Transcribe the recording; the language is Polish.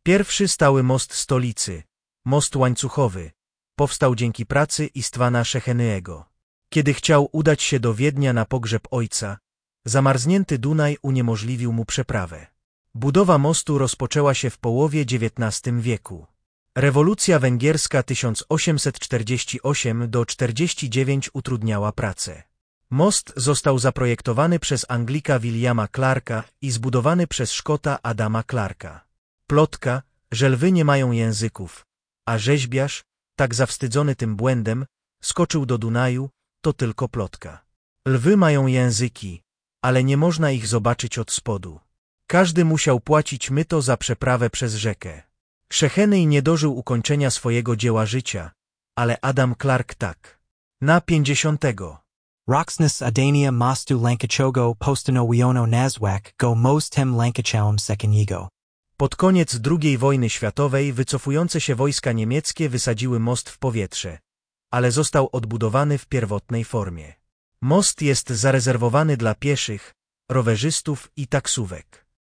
Pierwszy stały most stolicy, most łańcuchowy, powstał dzięki pracy Istwana Szechenyego. Kiedy chciał udać się do Wiednia na pogrzeb ojca, zamarznięty Dunaj uniemożliwił mu przeprawę. Budowa mostu rozpoczęła się w połowie XIX wieku. Rewolucja węgierska 1848–49 utrudniała pracę. Most został zaprojektowany przez Anglika Williama Clarka i zbudowany przez Szkota Adama Clarka. Plotka, że lwy nie mają języków, a rzeźbiarz, tak zawstydzony tym błędem, skoczył do Dunaju, to tylko plotka. Lwy mają języki, ale nie można ich zobaczyć od spodu. Każdy musiał płacić myto za przeprawę przez rzekę. Szechenyj nie dożył ukończenia swojego dzieła życia, ale Adam Clark tak. Na 50. Roxness Adania Mostu Lankachogo Postano Wiono Nazwak Go Mostem Lankachałam Sekaniego. Pod koniec II wojny światowej wycofujące się wojska niemieckie wysadziły most w powietrze, ale został odbudowany w pierwotnej formie. Most jest zarezerwowany dla pieszych, rowerzystów i taksówek.